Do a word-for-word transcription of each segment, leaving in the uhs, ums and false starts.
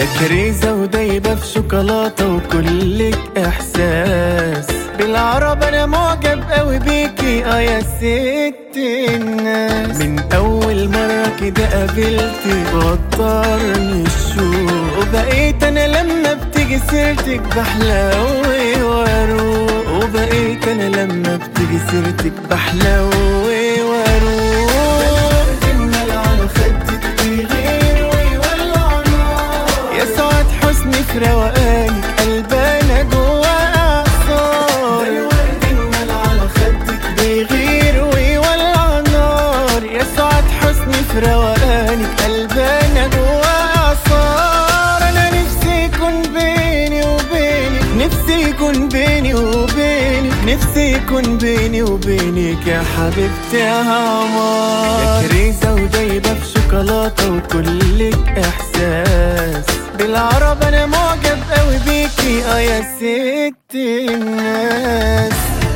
يا كريزة ودايبة في شوكولاتة وكلك إحساس. بالعرب أنا معجب قوي بيكي اه يا ست الناس. من أول مرة كده قابلتك وطرني الشوق، وبقيت أنا لما بتيجي سيرتك بحلوي واروق. وبقيت أنا لما بتيجي سيرتك بحلوي واروق. الورد على خدك بيغير ويولع نار، يا سعاد حسني في روقانك قلبانا جوا اعصار. الورد على خدك بيغير ويولع نار، يا سعاد حسني في روقانك قلبانا جوا اعصار. انا نفسي يكون بيني وبينك، نفسي يكون بيني وبينك، نفسي يكون بيني وبينك يا حبيبتي يا عمار. يا كريزة ودايبة في شوكولاتة وكلك إحساس. بالعرب أنا معجب قوي بيكي اه يا ست الناس.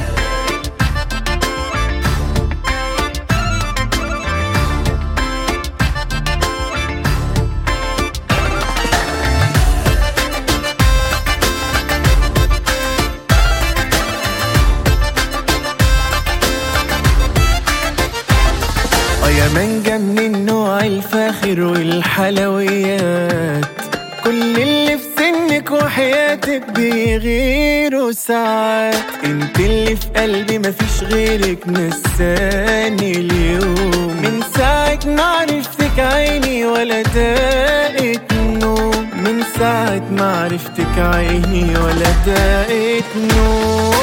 يا مانجا من النوع الفاخر والحلويات، كل اللي في سنك وحياتك بيغيروا ساعات. انت اللي في قلبي مفيش غيرك نساني اليوم. من ساعة ما عرفتك عيني ولا دقت نوم، من ساعة ما عرفتك عيني ولا دقت نوم.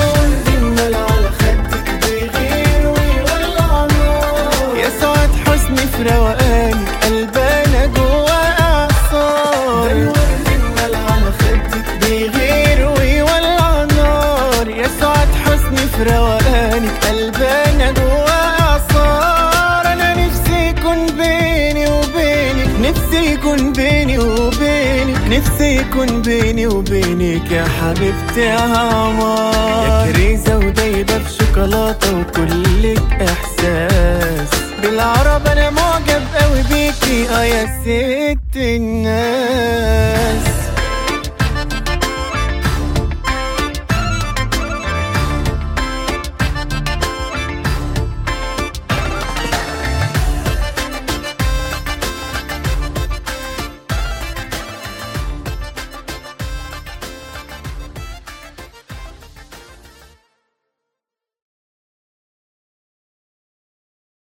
في روقانك قلبانا جوا اعصار. الورد على خدك بيغير ويولع نار، يا سعاد حسني في روقانك قلبانا جوا اعصار. انا نفسي يكون بيني وبينك، نفسي يكون بيني وبينك، نفسي يكون بيني وبينك يا حبيبتي يا عمار. يا كريزة ودايبة في شوكولاتة وكلك إحساس. بالعرب أنا معجب قوي بيكي اه يا ست الناس.